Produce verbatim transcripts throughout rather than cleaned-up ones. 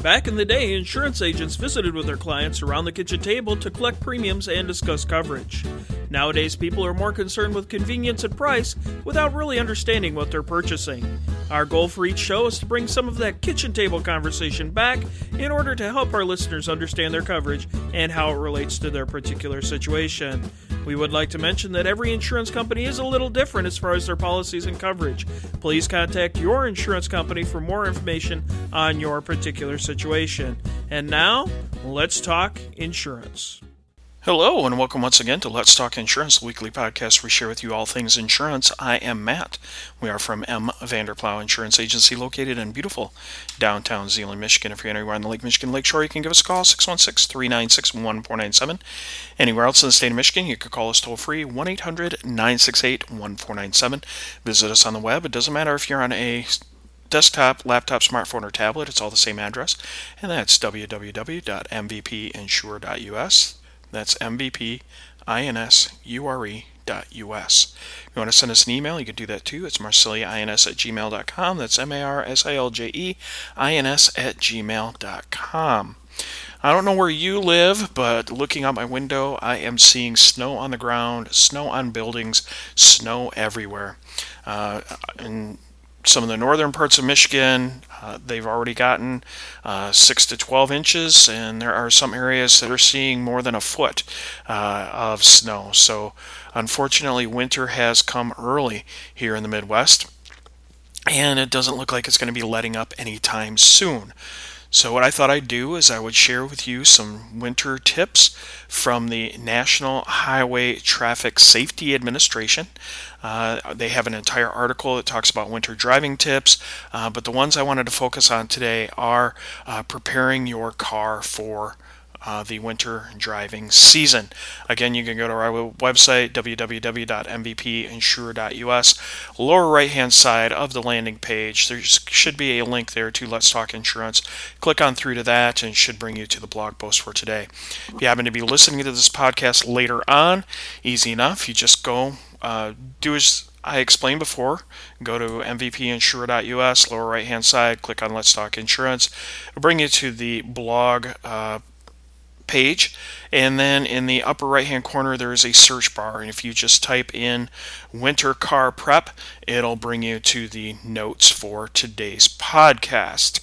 Back in the day, insurance agents visited with their clients around the kitchen table to collect premiums and discuss coverage. Nowadays, people are more concerned with convenience and price without really understanding what they're purchasing. Our goal for each show is to bring some of that kitchen table conversation back in order to help our listeners understand their coverage and how it relates to their particular situation. We would like to mention that every insurance company is a little different as far as their policies and coverage. Please contact your insurance company for more information on your particular situation. And now, let's talk insurance. Hello, and welcome once again to Let's Talk Insurance, the weekly podcast where we share with you all things insurance. I am Matt. We are from M. Vanderplow Insurance Agency, located in beautiful downtown Zeeland, Michigan. If you're anywhere on the Lake Michigan Lakeshore, you can give us a call, six one six, three nine six, one four nine seven. Anywhere else in the state of Michigan, you can call us toll-free, one eight hundred, nine six eight, one four nine seven. Visit us on the web. It doesn't matter if you're on a desktop, laptop, smartphone, or tablet. It's all the same address, and that's w w w dot m v p insure dot u s. That's M V P insure dot U S. If you want to send us an email, you can do that too. It's marsilyains at gmail dot com. That's M A R S I L J E I N S at gmail dot com. I don't know where you live, but looking out my window, I am seeing snow on the ground, snow on buildings, snow everywhere. Uh, and some of the northern parts of Michigan, uh, they've already gotten uh, six to twelve inches, and there are some areas that are seeing more than a foot uh, of snow. So unfortunately, winter has come early here in the Midwest, and it doesn't look like it's going to be letting up anytime soon. So what I thought I'd do is I would share with you some winter tips from the National Highway Traffic Safety Administration. Uh, they have an entire article that talks about winter driving tips, uh, but the ones I wanted to focus on today are uh, preparing your car for Uh, the winter driving season. Again, you can go to our website, w w w dot m v p insure dot u s. Lower right hand side of the landing page, there should be a link there to Let's Talk Insurance. Click on through to that and it should bring you to the blog post for today. If you happen to be listening to this podcast later on, easy enough. You just go uh, do as I explained before. Go to m v p insure dot u s, lower right hand side, click on Let's Talk Insurance. It'll bring you to the blog uh, page, and then in the upper right hand corner there is a search bar, and if you just type in winter car prep, it'll bring you to the notes for today's podcast.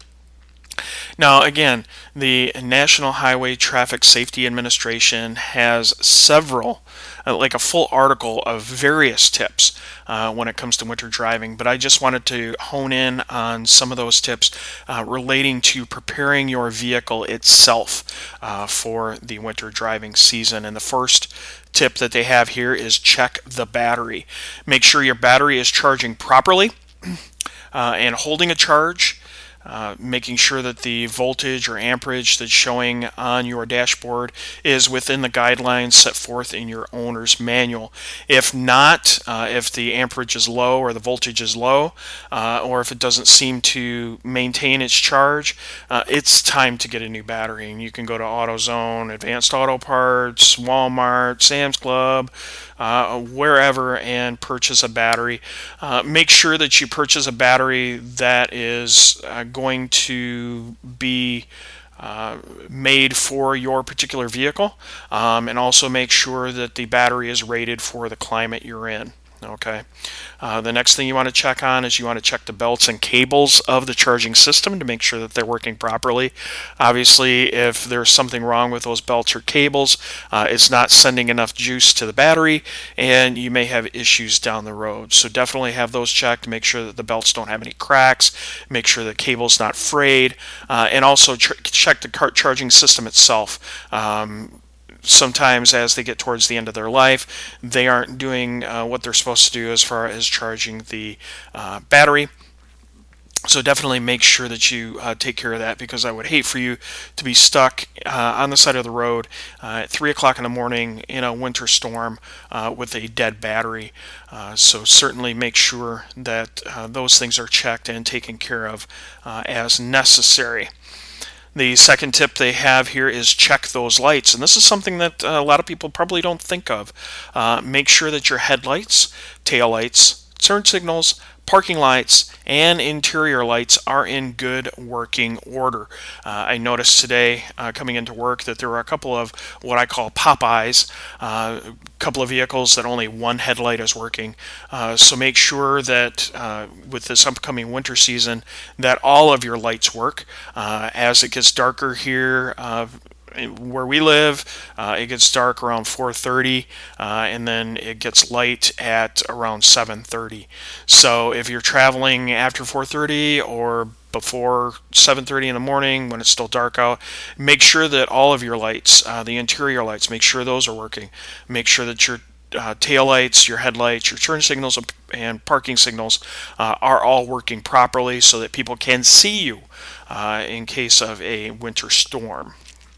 Now again, the National Highway Traffic Safety Administration has several, uh, like a full article of various tips uh, when it comes to winter driving, but I just wanted to hone in on some of those tips uh, relating to preparing your vehicle itself uh, for the winter driving season. And the first tip that they have here is check the battery. Make sure your battery is charging properly uh, and holding a charge. Uh, making sure that the voltage or amperage that's showing on your dashboard is within the guidelines set forth in your owner's manual. If not, uh, if the amperage is low or the voltage is low, uh, or if it doesn't seem to maintain its charge, uh, it's time to get a new battery. And you can go to AutoZone, Advanced Auto Parts, Walmart, Sam's Club, Uh, wherever, and purchase a battery. Uh, make sure that you purchase a battery that is uh, going to be uh, made for your particular vehicle, um, and also make sure that the battery is rated for the climate you're in. Okay. Uh, the next thing you want to check on is you want to check the belts and cables of the charging system to make sure that they're working properly. Obviously, if there's something wrong with those belts or cables, uh, it's not sending enough juice to the battery, and you may have issues down the road. So definitely have those checked to make sure that the belts don't have any cracks, make sure the cable's not frayed, uh, and also ch- check the car charging system itself. Um, Sometimes as they get towards the end of their life, they aren't doing uh, what they're supposed to do as far as charging the uh, battery. So definitely make sure that you uh, take care of that, because I would hate for you to be stuck uh, on the side of the road uh, at three o'clock in the morning in a winter storm uh, with a dead battery. Uh, so certainly make sure that uh, those things are checked and taken care of uh, as necessary. The second tip they have here is check those lights, and this is something that uh, a lot of people probably don't think of. Uh, make sure that your headlights, taillights, turn signals, parking lights, and interior lights are in good working order. Uh, I noticed today uh, coming into work that there were a couple of what I call Popeyes, uh, a couple of vehicles that only one headlight is working. Uh, so make sure that uh, with this upcoming winter season that all of your lights work. Uh, as it gets darker here, uh, where we live, uh, it gets dark around four thirty, uh, and then it gets light at around seven thirty. So if you're traveling after four thirty or before seven thirty in the morning when it's still dark out, make sure that all of your lights, uh, the interior lights, make sure those are working. Make sure that your uh, tail lights, your headlights, your turn signals, and parking signals uh, are all working properly so that people can see you uh, in case of a winter storm.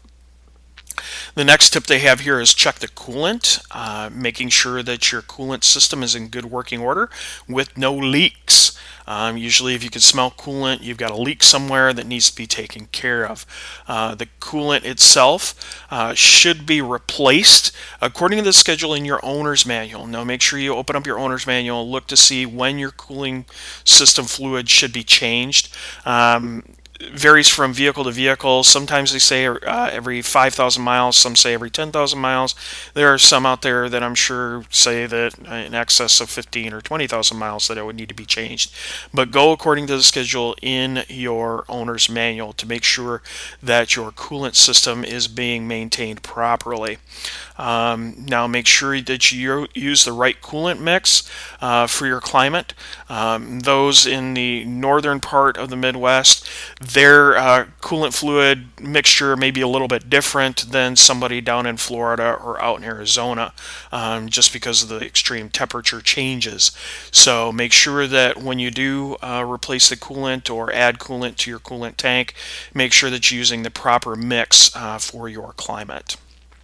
The next tip they have here is check the coolant, uh, making sure that your coolant system is in good working order with no leaks. Um, usually if you can smell coolant, you've got a leak somewhere that needs to be taken care of. Uh, the coolant itself uh, should be replaced according to the schedule in your owner's manual. Now make sure you open up your owner's manual, look to see when your cooling system fluid should be changed. Um, varies from vehicle to vehicle. Sometimes they say uh, every five thousand miles, some say every ten thousand miles. There are some out there that I'm sure say that in excess of fifteen or twenty thousand miles that it would need to be changed. But go according to the schedule in your owner's manual to make sure that your coolant system is being maintained properly. Um, now make sure that you use the right coolant mix uh, for your climate. Um, those in the northern part of the Midwest, their uh, coolant fluid mixture may be a little bit different than somebody down in Florida or out in Arizona, um, just because of the extreme temperature changes. So make sure that when you do uh, replace the coolant or add coolant to your coolant tank, make sure that you're using the proper mix uh, for your climate.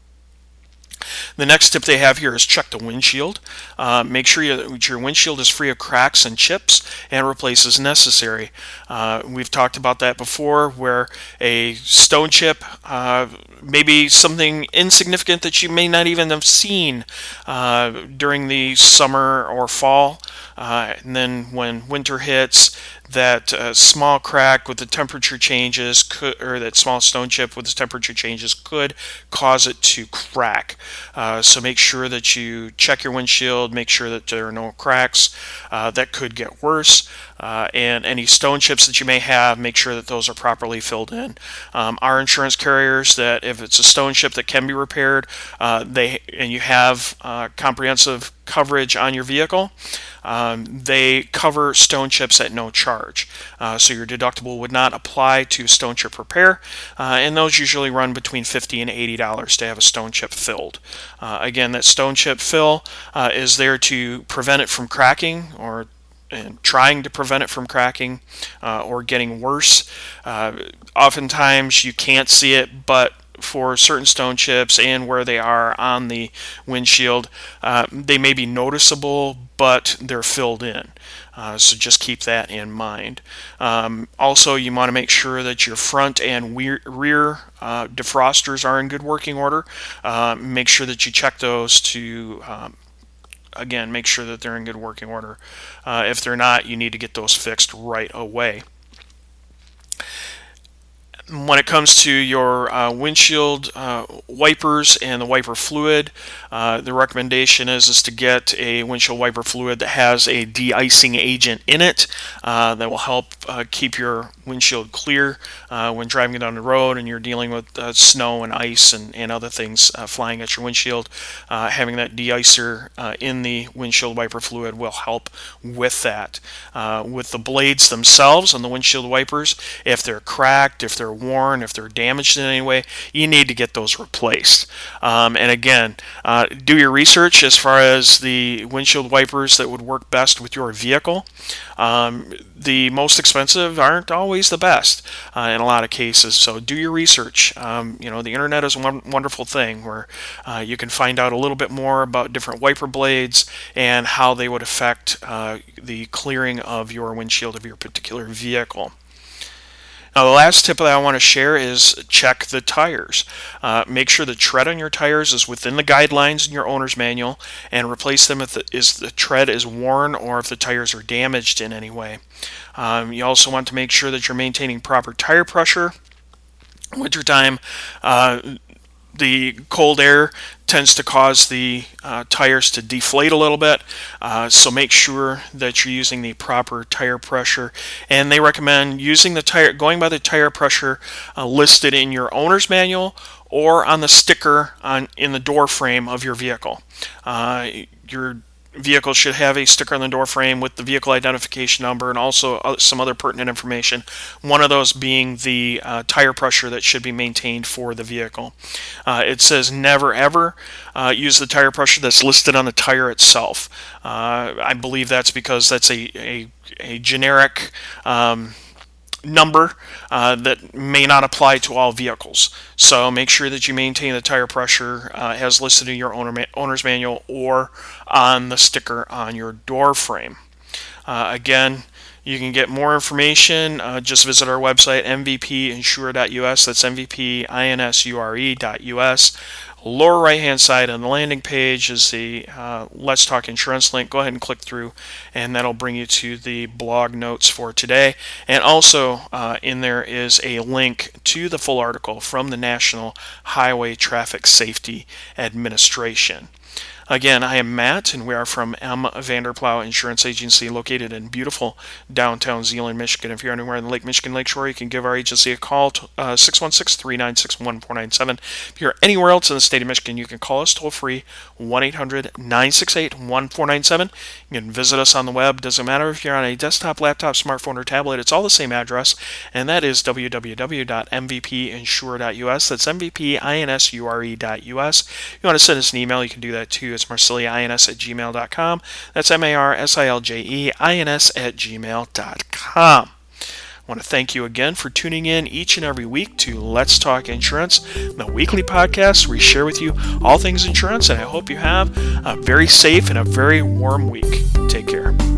The next tip they have here is check the windshield. Uh, make sure you, your windshield is free of cracks and chips and replace as necessary. Uh, we've talked about that before, where a stone chip, uh, maybe something insignificant that you may not even have seen uh, during the summer or fall, uh, and then when winter hits, that uh, small crack with the temperature changes could, or that small stone chip with the temperature changes could cause it to crack. Uh, so make sure that you check your windshield, make sure that there are no cracks. Uh, that could get worse. Uh, and any stone chips that you may have, make sure that those are properly filled in. Um, our insurance carriers, that if it's a stone chip that can be repaired, uh, they and you have uh, comprehensive coverage on your vehicle, um, they cover stone chips at no charge. Uh, so your deductible would not apply to stone chip repair, uh, and those usually run between fifty dollars and eighty dollars to have a stone chip filled. Uh, again, that stone chip fill uh, is there to prevent it from cracking, or and trying to prevent it from cracking uh, or getting worse. Uh, oftentimes you can't see it, but for certain stone chips and where they are on the windshield, uh, they may be noticeable, but they're filled in. Uh, so just keep that in mind. Um, also, you want to make sure that your front and rear, rear uh, defrosters are in good working order. Uh, make sure that you check those to um, Again, make sure that they're in good working order. Uh, if they're not, you need to get those fixed right away. When it comes to your uh, windshield uh, wipers and the wiper fluid, uh, the recommendation is, is to get a windshield wiper fluid that has a de-icing agent in it uh, that will help uh, keep your windshield clear uh, when driving down the road and you're dealing with uh, snow and ice and, and other things uh, flying at your windshield. Uh, having that de-icer uh, in the windshield wiper fluid will help with that. Uh, with the blades themselves on the windshield wipers, if they're cracked, if they're worn, if they're damaged in any way, you need to get those replaced. Um, and again, uh, do your research as far as the windshield wipers that would work best with your vehicle. Um, the most expensive aren't always the best uh, in a lot of cases, so do your research. Um, you know, the internet is a one wonderful thing where uh, you can find out a little bit more about different wiper blades and how they would affect uh, the clearing of your windshield of your particular vehicle. Now, the last tip that I want to share is check the tires. Uh, make sure the tread on your tires is within the guidelines in your owner's manual, and replace them if the, is the tread is worn or if the tires are damaged in any way. Um, you also want to make sure that you're maintaining proper tire pressure. Wintertime, uh, the cold air tends to cause the uh, tires to deflate a little bit, uh, so make sure that you're using the proper tire pressure. And they recommend using the tire, going by the tire pressure uh, listed in your owner's manual or on the sticker on in the door frame of your vehicle. Uh, your vehicle should have a sticker on the door frame with the vehicle identification number and also some other pertinent information, one of those being the uh, tire pressure that should be maintained for the vehicle. Uh, it says never ever uh, use the tire pressure that's listed on the tire itself. Uh, I believe that's because that's a, a, a generic um, number uh, that may not apply to all vehicles. So make sure that you maintain the tire pressure uh, as listed in your owner ma- owner's manual or on the sticker on your door frame. Uh, again, you can get more information. Uh, just visit our website, m v p insure dot u s. That's m v p insure dot u s. Lower right hand side on the landing page is the uh, Let's Talk Insurance link. Go ahead and click through, and that'll bring you to the blog notes for today. And also uh, in there is a link to the full article from the National Highway Traffic Safety Administration. Again, I am Matt, and we are from M. Vanderplow Insurance Agency, located in beautiful downtown Zeeland, Michigan. If you're anywhere in the Lake Michigan Lakeshore, you can give our agency a call, to, uh, six one six, three nine six, one four nine seven. If you're anywhere else in the state of Michigan, you can call us toll-free, one eight hundred, nine six eight, one four nine seven. You can visit us on the web. Doesn't matter if you're on a desktop, laptop, smartphone, or tablet. It's all the same address, and that is w w w dot m v p insure dot u s. That's m v p insure dot u s. If you want to send us an email, you can do that too. It's marsiljeins at gmail dot com. That's M A R S I L J E I N S at gmail dot com. I want to thank you again for tuning in each and every week to Let's Talk Insurance, the weekly podcast where we share with you all things insurance, and I hope you have a very safe and a very warm week. Take care.